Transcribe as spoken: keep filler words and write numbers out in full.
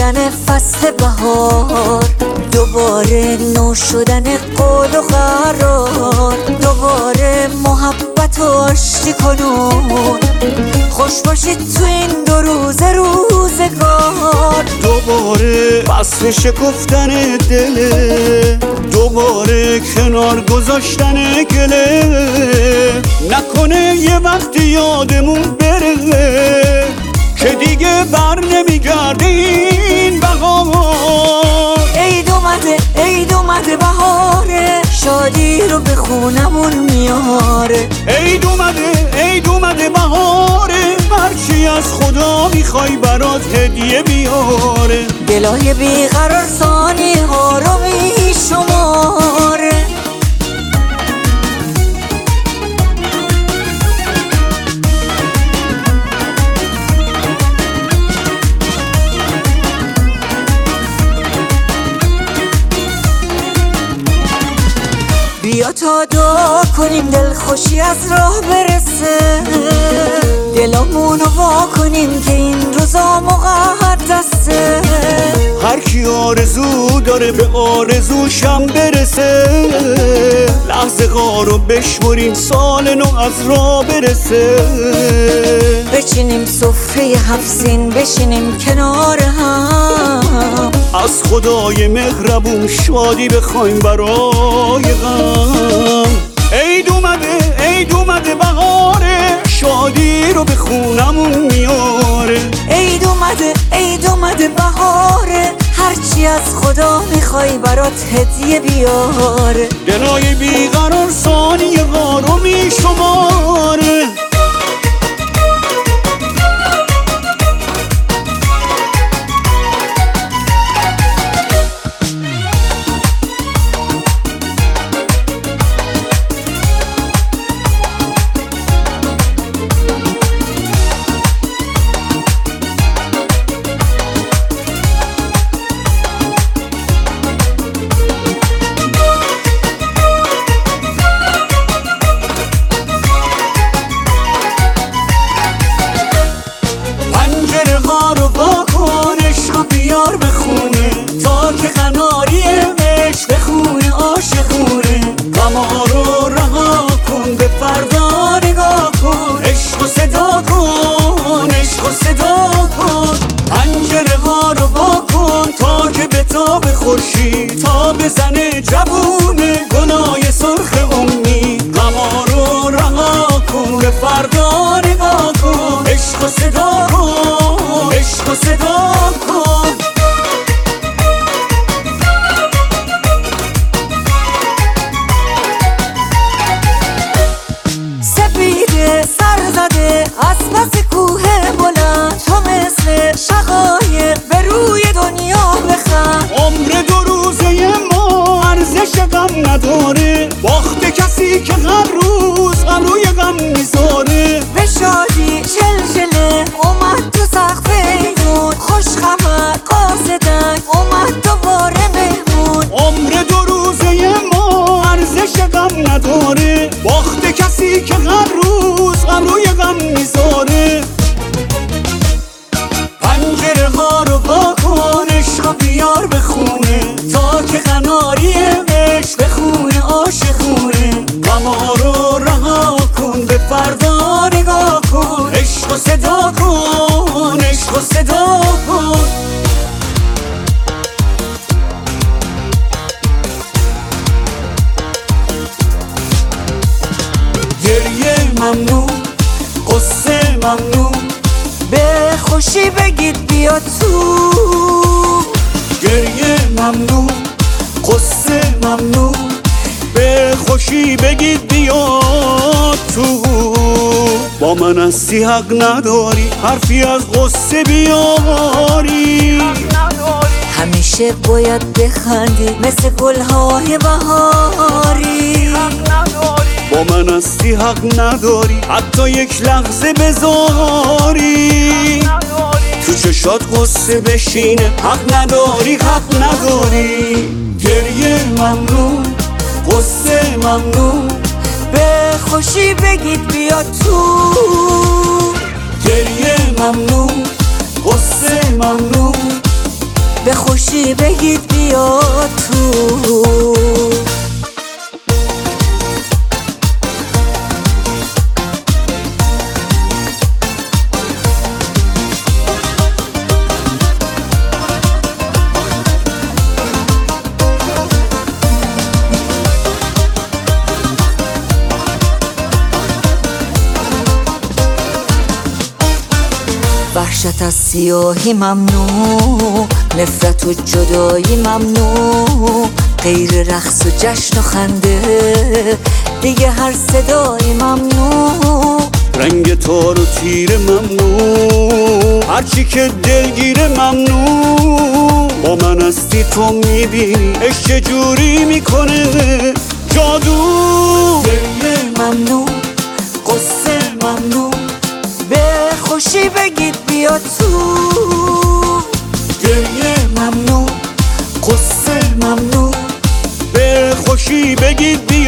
شدن فصل بهار، دوباره نو شدن قول و قرار، دوباره محبت و آشتی کنون، خوش باشید تو این دو روز روزگار. دوباره فصل شکفتن دله، دوباره کنار گذاشتن گله، نکنه یه وقتی یادمون بره که دیگه بر نمیگرده این بهار. عید اومده عید اومده بهاره، شادی رو به خونمون میاره. عید اومده عید اومده بهاره، هرچی از خدا میخوای برات هدیه بیاره. دلای بیقرار ثانیه ها رو میشماره. بیا تا دعا کنیم دل خوشی از راه برسه، دلامونو وا کنیم که این روزا مقدسه. هر کی آرزو داره به آرزوشم برسه، لحظه غارو بشمریم سال نو از راه برسه. بچینیم سفره هفت، بشینیم کنار هم، از خدای مهربون شادی بخوایم برای غم. عید اومده عید اومده بهاره، شادی رو به خونمون میاره. عید اومده عید اومده بهاره، هرچی از خدا میخوای برات هدیه بیاره. دلای بیقرار ثانیه ها رو میشماره. بیار بخونه تا که قناری عشق بخونه عاشقونه. غم‌ها رو رها کن به فردا نگاه کن، عشق و صدا کن عشق و صدا کن. پنجره ها رو وا کن تا که بتاب خورشید، تا بزنه جوونه گلای سرخ امید. غم‌ها رو رها کن به فردا نگاه کن، عشق و صدا کن عشق و صدا کن. از پس کوه بلند تو مثل شقایق به روی دنیا بخند. عمر دو روزه ما ارزش غم نداره، باخت کسی که هر روز غم روی غم میذاره. به شادی چلچله اومد تو سقف ایدون، خوش خبر قاصدک اومد دوباره مهمون. عمر دو روزه ما ارزش غم نداره، باخت کسی که هر روز غم روی غم میذاره. پنجره ها رو وا کن عشق بیار بخونه تا که قناری عشق بخونه عاشقونه. غم‌ها رو رها کن به فردا نگاه کن، عشق و صدا کن عشق و صدا کن. گریه ممنون قصه ممنون، به خوشی بگید بیا تو. گریه ممنون قصه ممنون، به خوشی بگید بیا تو. با من هستی حق نداری حرفی از قصه بیاری. همیشه باید بخندی مثل گلهای بهاری. با من هستی حق نداری حتی یک لحظه بذاری. تو چشات قصه بشینه حق نداری حق نداری. گریه ممنون قصه ممنون، به خوشی بگید بیا تو. گریه ممنون قصه ممنون، به خوشی بگید بیا تو. وحشت از سیاهی ممنوع، نفرت و جدایی ممنوع، غیر رقص و جشن و خنده دیگه هر صدایی ممنوع. رنگ تار و تیر ممنوع، هرچی که دلگیره ممنوع. با من هستی تو میبینی عشق چجوری میکنه جادو. گریه ممنوع، قصه ممنوع، به خوشی بگید بیا تو. گریه ممنوع، قصه ممنوع، به خوشی بگید بیا